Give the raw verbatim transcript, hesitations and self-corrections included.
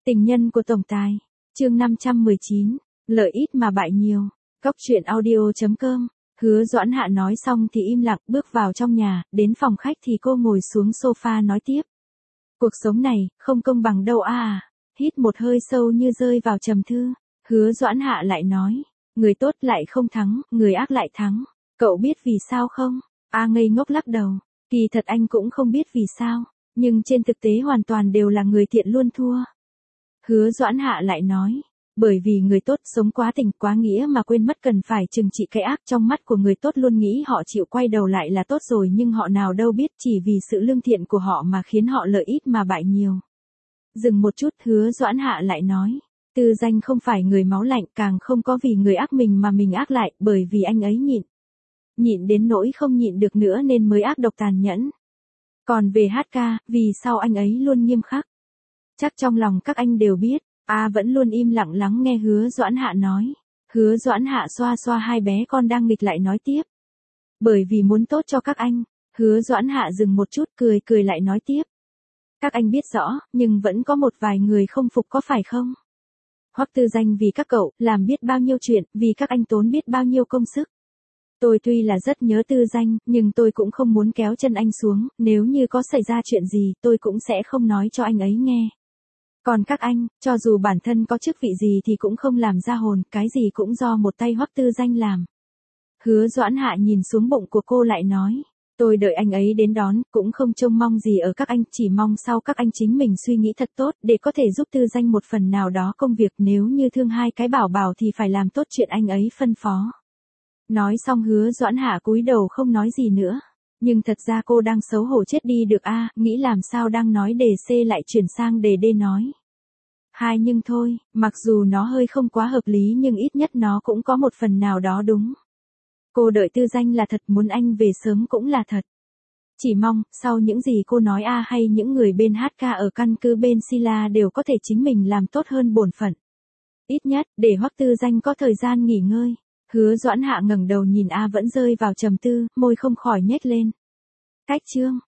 Tình nhân của tổng tài. Chương năm trăm mười chín. Lợi ít mà bại nhiều. Cốc truyện audio chấm com. Hứa Doãn Hạ nói xong thì im lặng bước vào trong nhà, đến phòng khách thì cô ngồi xuống sofa nói tiếp. Cuộc sống này, không công bằng đâu à. Hít một hơi sâu như rơi vào trầm tư. Hứa Doãn Hạ lại nói. Người tốt lại không thắng, người ác lại thắng. Cậu biết vì sao không? A ngây ngốc lắc đầu. Kỳ thật anh cũng không biết vì sao. Nhưng trên thực tế hoàn toàn đều là người thiện luôn thua. Hứa Doãn Hạ lại nói. Bởi vì người tốt sống quá tình quá nghĩa mà quên mất cần phải trừng trị cái ác, trong mắt của người tốt luôn nghĩ họ chịu quay đầu lại là tốt rồi, nhưng họ nào đâu biết chỉ vì sự lương thiện của họ mà khiến họ lợi ít mà bại nhiều. Dừng một chút, Hứa Doãn Hạ lại nói. Tư Danh không phải người máu lạnh, càng không có vì người ác mình mà mình ác lại, bởi vì anh ấy nhịn. Nhịn đến nỗi không nhịn được nữa nên mới ác độc tàn nhẫn. Còn về hát ca, vì sao anh ấy luôn nghiêm khắc? Chắc trong lòng các anh đều biết. A vẫn luôn im lặng lắng nghe Hứa Doãn Hạ nói. Hứa Doãn Hạ xoa xoa hai bé con đang nghịch lại nói tiếp. Bởi vì muốn tốt cho các anh. Hứa Doãn Hạ dừng một chút, cười cười lại nói tiếp. Các anh biết rõ, nhưng vẫn có một vài người không phục có phải không? Hoắc Tư Danh vì các cậu, làm biết bao nhiêu chuyện, vì các anh tốn biết bao nhiêu công sức. Tôi tuy là rất nhớ Tư Danh, nhưng tôi cũng không muốn kéo chân anh xuống, nếu như có xảy ra chuyện gì, tôi cũng sẽ không nói cho anh ấy nghe. Còn các anh, cho dù bản thân có chức vị gì thì cũng không làm ra hồn, cái gì cũng do một tay Hoắc Tư Danh làm. Hứa Doãn Hạ nhìn xuống bụng của cô lại nói. Tôi đợi anh ấy đến đón, cũng không trông mong gì ở các anh, chỉ mong sau các anh chính mình suy nghĩ thật tốt, để có thể giúp Tư Danh một phần nào đó công việc, nếu như thương hai cái bảo bảo thì phải làm tốt chuyện anh ấy phân phó. Nói xong Hứa Doãn Hạ cúi đầu không nói gì nữa. Nhưng thật ra cô đang xấu hổ chết đi được a, à, nghĩ làm sao đang nói đề C lại chuyển sang đề D nói. Hai nhưng thôi, mặc dù nó hơi không quá hợp lý nhưng ít nhất nó cũng có một phần nào đó đúng. Cô đợi Tư Danh là thật, muốn anh về sớm cũng là thật. Chỉ mong, sau những gì cô nói a à, hay những người bên hát ca ở căn cứ bên Sila đều có thể chính mình làm tốt hơn bổn phận. Ít nhất, để Hoắc Tư Danh có thời gian nghỉ ngơi. Hứa Doãn Hạ ngẩng đầu nhìn A vẫn rơi vào trầm tư, môi không khỏi nhếch lên. Cách chương.